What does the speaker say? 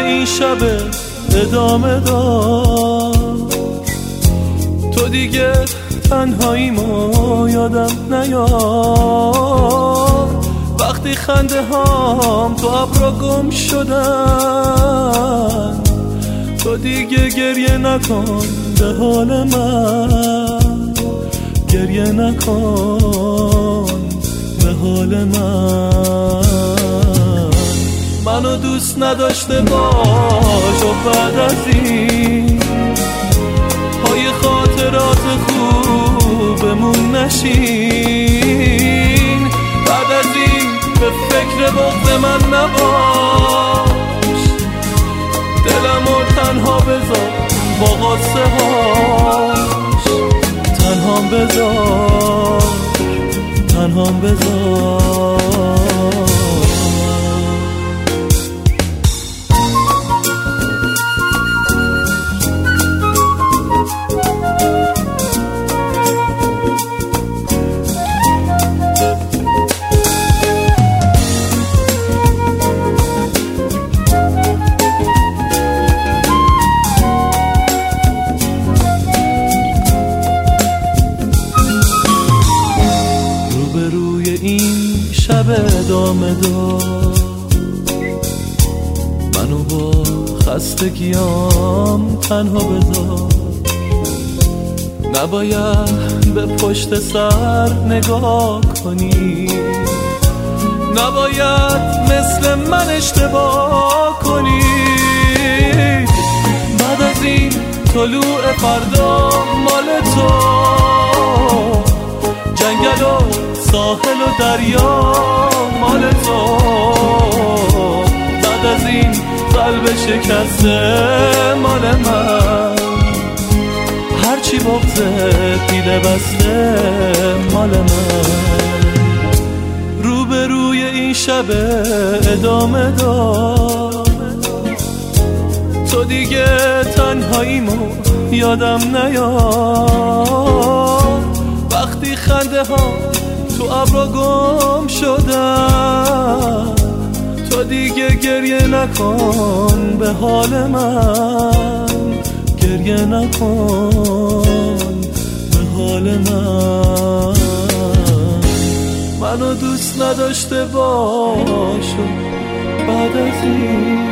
این شب ادامه دار. تو دیگه تنهاییمو یادم نیار. وقتی خنده هام تو ابرا گم شدن، تو دیگه گریه نکن به حال من، گریه نکن به حال من. منو دوست نداشته باش و بعد از این پای خاطرات خوبمون نشین. بعد از این به فکر بغض من نباش، دلمو تنها بذار با غصه هاش. تنهام بذار، تنهام بذار. شب ادامه دار. منو با خستگیام تنها بذار. نباید به پشت سر نگاه کنی، نباید مثل من اشتباه کنی. بعد از این طلوع فردا مال تو، جنگل و ساحل و دریا مال تو. بعد از این قلب شکسته مال من، هرچی بغضه پیله بسته مال من. روبروی این شب ادامه دار. تو دیگه تنهاییمو یادم نیار. وقتی خنده ها تو ابرا گم شدن، تو دیگه گریه نکن به حال من، گریه نکن به حال من. منو دوست نداشته باش بعد از این